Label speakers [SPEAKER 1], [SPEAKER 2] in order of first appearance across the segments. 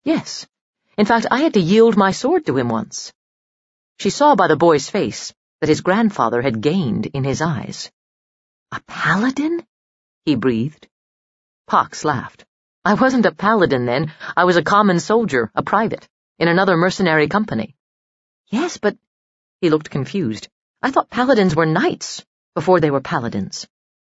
[SPEAKER 1] Yes. In fact, I had to yield my sword to him once. She saw by the boy's face that his grandfather had gained in his eyes. A paladin? He breathed. Pox laughed. I wasn't a paladin then. I was a common soldier, a private, in another mercenary company. Yes, but... He looked confused. I thought paladins were knights before they were paladins.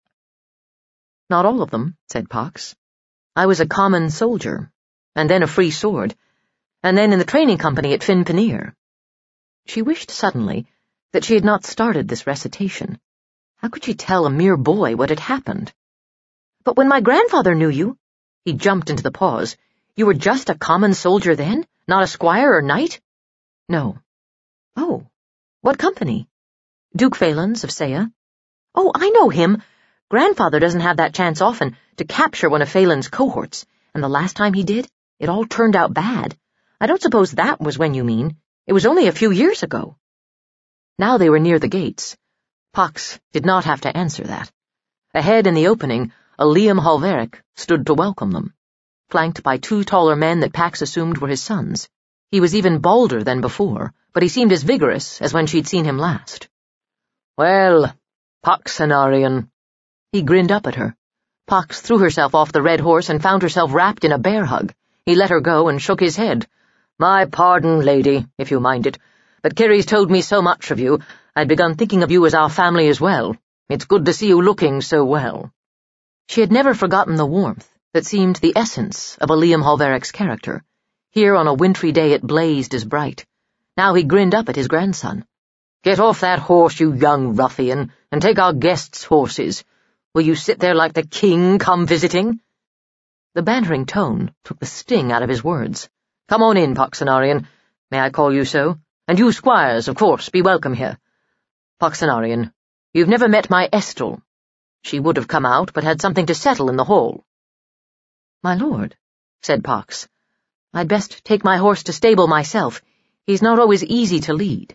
[SPEAKER 1] Not all of them, said Pox. I was a common soldier, and then a free sword, and then in the training company at Finpanir. She wished suddenly that she had not started this recitation. How could she tell a mere boy what had happened? But when my grandfather knew you, he jumped into the pause, you were just a common soldier then, not a squire or knight? No. Oh, what company? Duke Phelan's of Saya. Oh, I know him. Grandfather doesn't have that chance often to capture one of Phelan's cohorts, and the last time he did, it all turned out bad. I don't suppose that was when you mean. It was only a few years ago. Now they were near the gates. Pox did not have to answer that. Ahead in the opening, a Liam Halveric stood to welcome them, flanked by 2 taller men that Pax assumed were his sons. He was even balder than before, but he seemed as vigorous as when she'd seen him last. Well, Pox Anarion. He grinned up at her. Pox threw herself off the red horse and found herself wrapped in a bear hug. He let her go and shook his head. My pardon, lady, if you mind it, but Kerry's told me so much of you, I'd begun thinking of you as our family as well. It's good to see you looking so well. She had never forgotten the warmth that seemed the essence of a Liam Halveric's character. Here on a wintry day it blazed as bright. Now he grinned up at his grandson. Get off that horse, you young ruffian, and take our guests' horses. Will you sit there like the king come visiting? The bantering tone took the sting out of his words. Come on in, Pox Anarion. May I call you so? And you squires, of course, be welcome here. Pox Anarion, you've never met my Estel. She would have come out, but had something to settle in the hall. My lord, said Pox, I'd best take my horse to stable myself. He's not always easy to lead.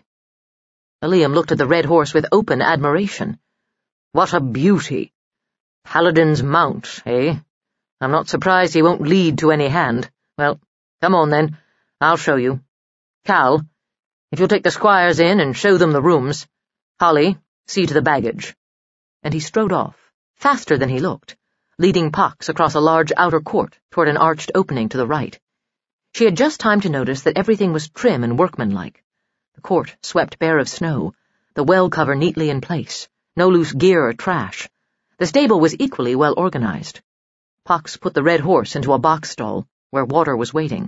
[SPEAKER 1] Liam looked at the red horse with open admiration. What a beauty! Paladin's mount, eh? I'm not surprised he won't lead to any hand. Well, come on then. I'll show you. Cal, if you'll take the squires in and show them the rooms. Holly, see to the baggage. And he strode off, faster than he looked, leading Pox across a large outer court toward an arched opening to the right. She had just time to notice that everything was trim and workmanlike. The court swept bare of snow, the well cover neatly in place, no loose gear or trash. The stable was equally well organized. Pox put the red horse into a box stall, where water was waiting.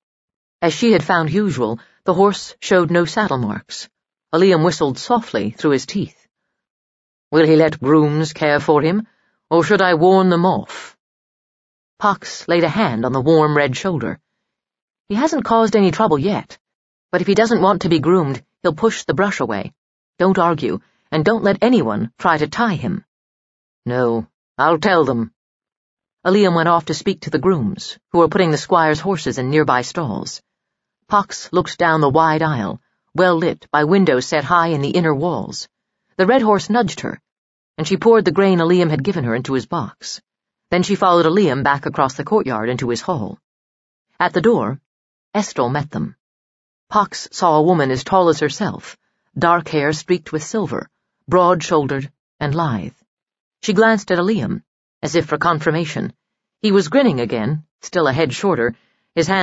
[SPEAKER 1] As she had found usual, the horse showed no saddle marks. Liam whistled softly through his teeth. Will he let grooms care for him, or should I warn them off? Pox laid a hand on the warm red shoulder. He hasn't caused any trouble yet, but if he doesn't want to be groomed, he'll push the brush away. Don't argue, and don't let anyone try to tie him. No, I'll tell them. Liam went off to speak to the grooms, who were putting the squire's horses in nearby stalls. Pox looked down the wide aisle, well lit by windows set high in the inner walls. The red horse nudged her, and she poured the grain Liam had given her into his box. Then she followed Liam back across the courtyard into his hall. At the door, Estel met them. Pox saw a woman as tall as herself, dark hair streaked with silver, broad-shouldered and lithe. She glanced at Liam, as if for confirmation. He was grinning again, still a head shorter, his hand